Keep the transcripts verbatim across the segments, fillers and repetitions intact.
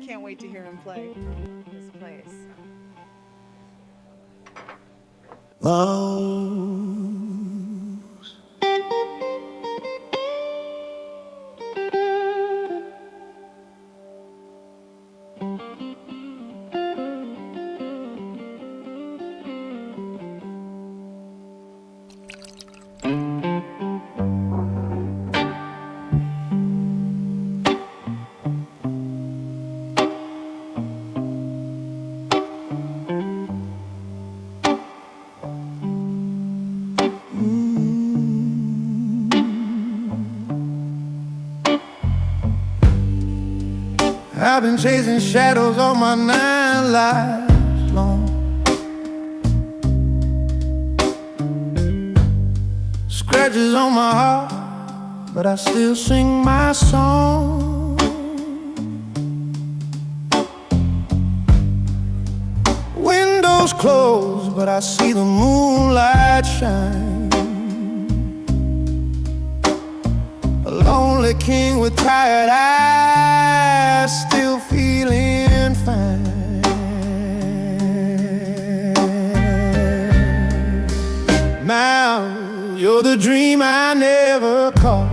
can't wait to hear him play this place. Mouse. I've been chasing shadows all my nine lives long. Scratches on my heart, but I still sing my song. Windows closed, but I see the moonlight shine. A lonely king with tired eyes, still feeling fine. Now you're the dream I never caught,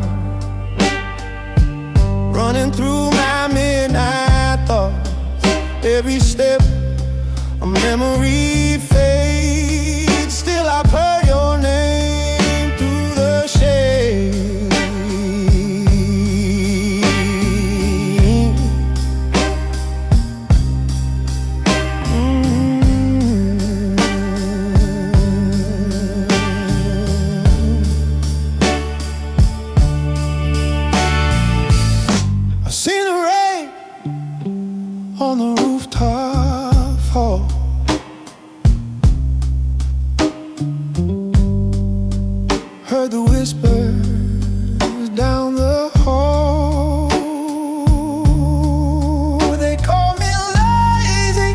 running through my midnight thoughts. Every step a memory fades, still I've heard your name through the shade. On the rooftop fall, heard the whispers down the hall. They call me lazy,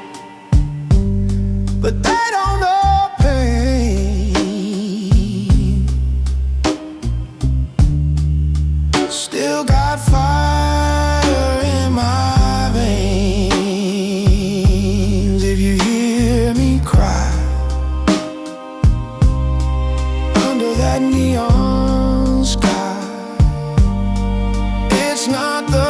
but they don't know pain. Still got fire in my veins. If you hear me cry under that neon sky, it's not the